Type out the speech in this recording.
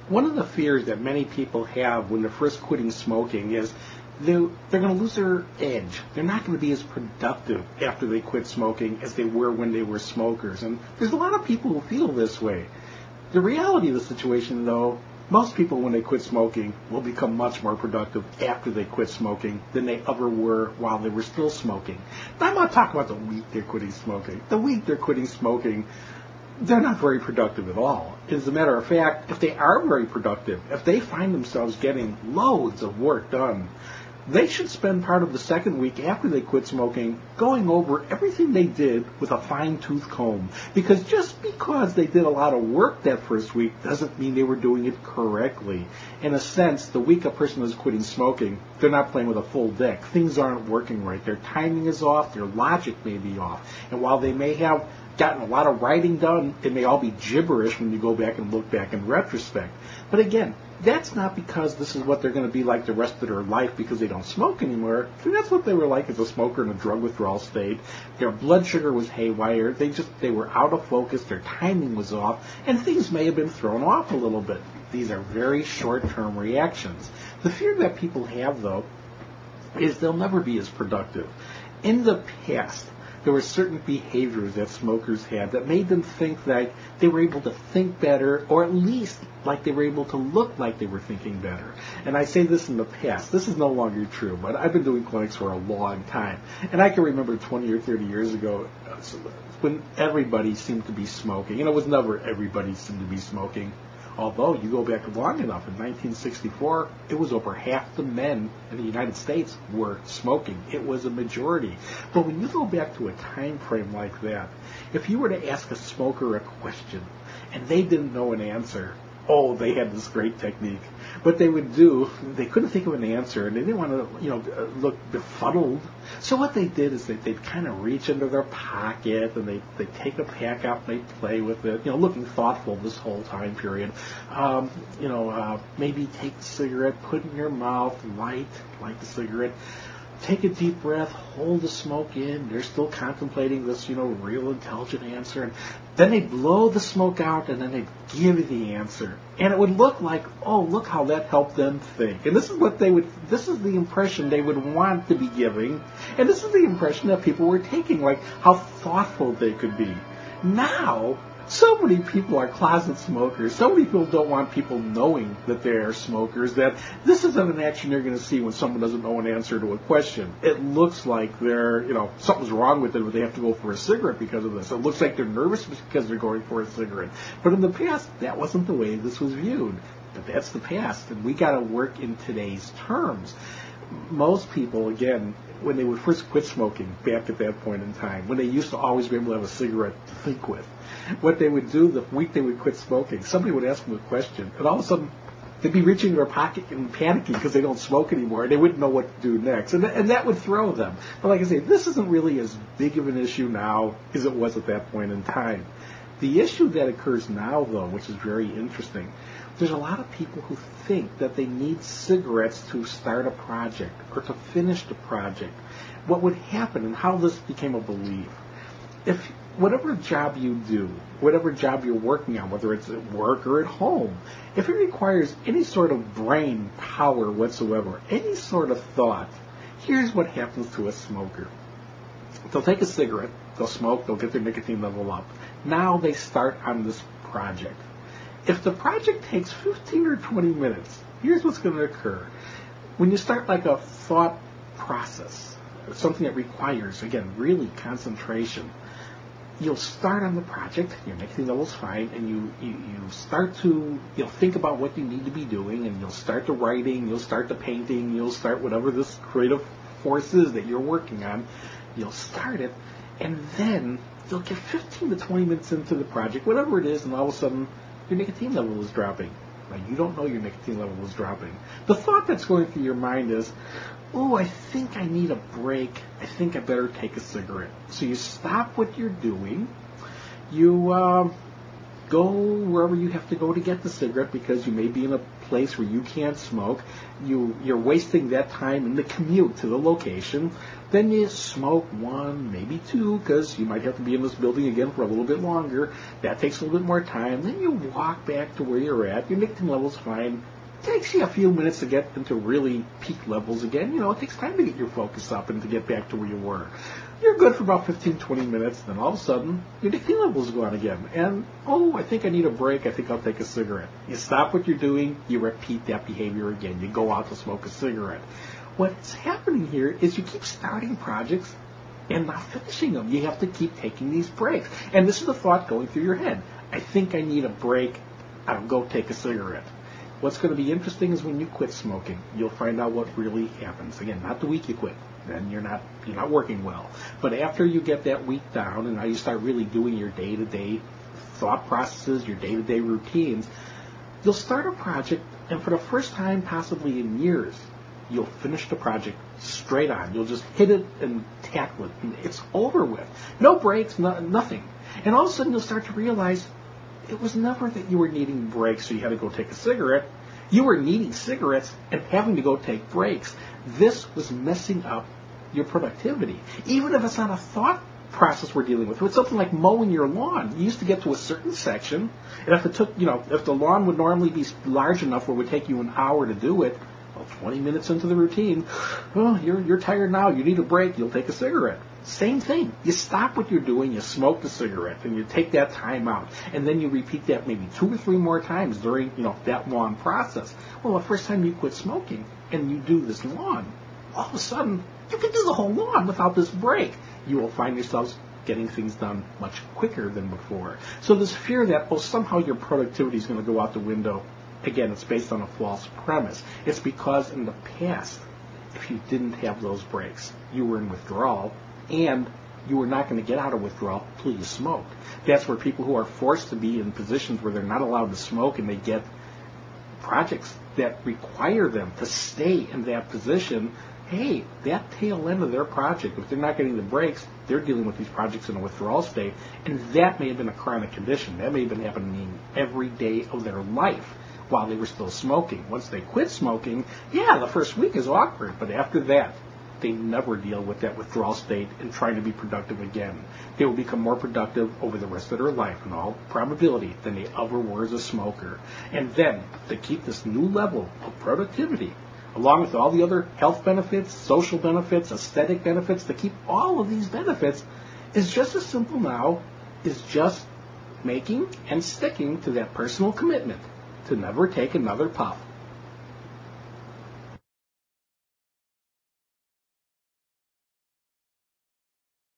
One of the fears that many people have when they're first quitting smoking is they're going to lose their edge. They're not going to be as productive after they quit smoking as they were when they were smokers. And there's a lot of people who feel this way. The reality of the situation, though, most people when they quit smoking will become much more productive after they quit smoking than they ever were while they were still smoking. Now, I'm not talking about the week they're quitting smoking. The week they're quitting smoking, they're not very productive at all. As a matter of fact, if they are very productive, if they find themselves getting loads of work done, they should spend part of the second week after they quit smoking going over everything they did with a fine-tooth comb. Because just because they did a lot of work that first week doesn't mean they were doing it correctly. In a sense, the week a person is quitting smoking, they're not playing with a full deck. Things aren't working right. Their timing is off. Their logic may be off. And while they may have gotten a lot of writing done, it may all be gibberish when you go back and look back in retrospect. But again, that's not because this is what they're going to be like the rest of their life because they don't smoke anymore. That's what they were like as a smoker in a drug withdrawal state. Their blood sugar was haywire. They were out of focus. Their timing was off. And things may have been thrown off a little bit. These are very short-term reactions. The fear that people have, though, is they'll never be as productive. In the past, there were certain behaviors that smokers had that made them think that they were able to think better, or at least like they were able to look like they were thinking better. And I say this in the past. This is no longer true, but I've been doing clinics for a long time. And I can remember 20 or 30 years ago when everybody seemed to be smoking. And it was never everybody seemed to be smoking. Although, you go back long enough, in 1964, it was over half the men in the United States were smoking. It was a majority. But when you go back to a time frame like that, if you were to ask a smoker a question and they didn't know an answer, they had this great technique. What they would do, they couldn't think of an answer, and they didn't want to, look befuddled. So what they did is they'd kind of reach into their pocket, and they'd take a pack out and they'd play with it, looking thoughtful this whole time period. Maybe take the cigarette, put it in your mouth, light the cigarette. Take a deep breath, hold the smoke in. They're still contemplating this, real intelligent answer. And then they'd blow the smoke out, and then they'd give you the answer. And it would look like, look how that helped them think. And this is the impression they would want to be giving. And this is the impression that people were taking, like how thoughtful they could be. Now, so many people are closet smokers. So many people don't want people knowing that they are smokers that this isn't an action you're going to see when someone doesn't know an answer to a question. It looks like they're, something's wrong with it, but they have to go for a cigarette because of this. It looks like they're nervous because they're going for a cigarette. But in the past, that wasn't the way this was viewed. But that's the past, and we got to work in today's terms. Most people, again, when they would first quit smoking back at that point in time, when they used to always be able to have a cigarette to think with, what they would do the week they would quit smoking, somebody would ask them a question, and all of a sudden they'd be reaching in their pocket and panicking because they don't smoke anymore, and they wouldn't know what to do next, and that would throw them. But like I say, this isn't really as big of an issue now as it was at that point in time. The issue that occurs now, though, which is very interesting, there's a lot of people who think that they need cigarettes to start a project or to finish the project. What would happen and how this became a belief, if whatever job you do, whatever job you're working on, whether it's at work or at home, if it requires any sort of brain power whatsoever, any sort of thought, here's what happens to a smoker. They'll take a cigarette, they'll smoke, they'll get their nicotine level up. Now they start on this project. If the project takes 15 or 20 minutes, here's what's going to occur. When you start like a thought process, something that requires, again, really concentration, you'll start on the project, your nicotine level's fine, and you start to think about what you need to be doing, and you'll start the writing, you'll start the painting, you'll start whatever this creative force is that you're working on. You'll start it, and then you'll get 15 to 20 minutes into the project, whatever it is, and all of a sudden your nicotine level is dropping. Now, you don't know your nicotine level is dropping. The thought that's going through your mind is, I think I need a break. I think I better take a cigarette. So you stop what you're doing. You Go wherever you have to go to get the cigarette because you may be in a place where you can't smoke. You're wasting that time in the commute to the location. Then you smoke one, maybe two, because you might have to be in this building again for a little bit longer. That takes a little bit more time. Then you walk back to where you're at. Your nicotine level's fine. It takes you a few minutes to get into really peak levels again. It takes time to get your focus up and to get back to where you were. You're good for about 15, 20 minutes, then all of a sudden, your nicotine level's gone again. And, I think I need a break. I think I'll take a cigarette. You stop what you're doing, you repeat that behavior again. You go out to smoke a cigarette. What's happening here is you keep starting projects and not finishing them. You have to keep taking these breaks. And this is the thought going through your head. I think I need a break. I'll go take a cigarette. What's going to be interesting is when you quit smoking, you'll find out what really happens. Again, not the week you quit. Then you're not working well. But after you get that week down and now you start really doing your day-to-day thought processes, your day-to-day routines, you'll start a project, and for the first time possibly in years, you'll finish the project straight on. You'll just hit it and tackle it. And it's over with. No breaks, nothing. And all of a sudden you'll start to realize it was never that you were needing breaks so you had to go take a cigarette. You were needing cigarettes and having to go take breaks. This was messing up your productivity. Even if it's not a thought process we're dealing with. It's something like mowing your lawn. You used to get to a certain section, and if it took, if the lawn would normally be large enough where it would take you an hour to do it, 20 minutes into the routine, you're tired now, you need a break, you'll take a cigarette. Same thing. You stop what you're doing, you smoke the cigarette, and you take that time out. And then you repeat that maybe 2 or 3 more times during, that long process. Well, the first time you quit smoking and you do this lawn, all of a sudden, you can do the whole lawn without this break. You will find yourselves getting things done much quicker than before. So this fear that, somehow your productivity is going to go out the window, again, it's based on a false premise. It's because in the past, if you didn't have those breaks, you were in withdrawal, and you were not going to get out of withdrawal until you smoked. That's where people who are forced to be in positions where they're not allowed to smoke and they get projects that require them to stay in that position, hey, that tail end of their project, if they're not getting the breaks, they're dealing with these projects in a withdrawal state, and that may have been a chronic condition. That may have been happening every day of their life while they were still smoking. Once they quit smoking, the first week is awkward, but after that, they never deal with that withdrawal state and trying to be productive again. They will become more productive over the rest of their life, in all probability, than they ever were as a smoker. And then, to keep this new level of productivity, along with all the other health benefits, social benefits, aesthetic benefits, to keep all of these benefits, is just as simple now as just making and sticking to that personal commitment to never take another puff.